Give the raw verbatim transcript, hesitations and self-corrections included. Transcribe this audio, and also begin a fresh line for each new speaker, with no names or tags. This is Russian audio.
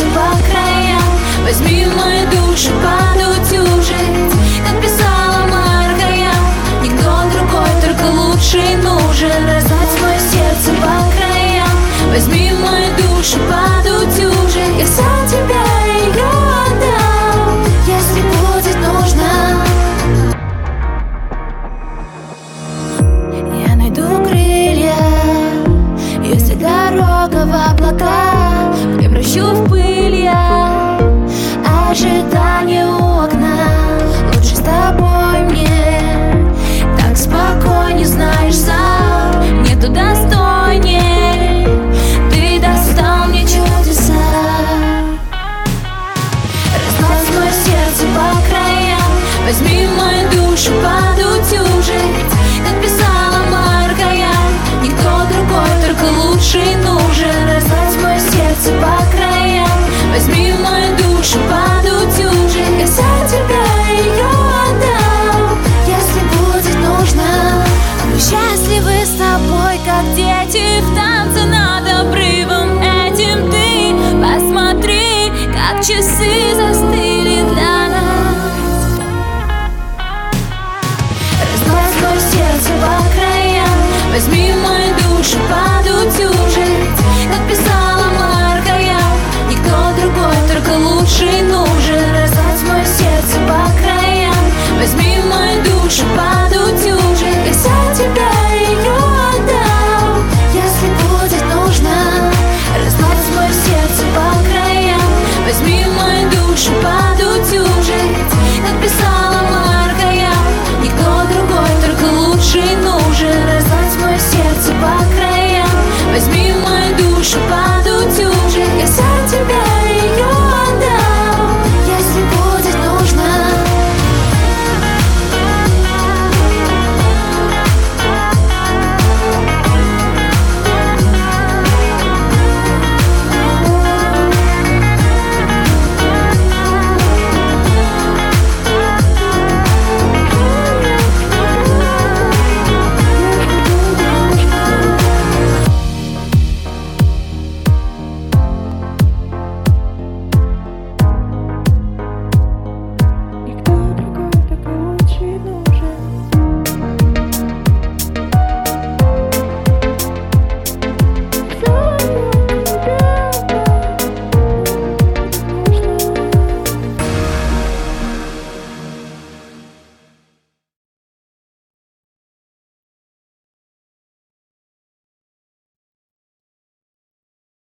по краям. Возьми мою душу подутюжить, как писала Марка я. Никто другой, только лучший нужен. Разнять мое сердце по краям. Возьми мою душу подутюжить, я за тебя ее отдам, если будет нужно. Я найду крылья, если дорога в облака. Превращу в пыль я ожидание у окна. Лучше с тобой мне так спокойнее, знаешь, сам нету достоинства.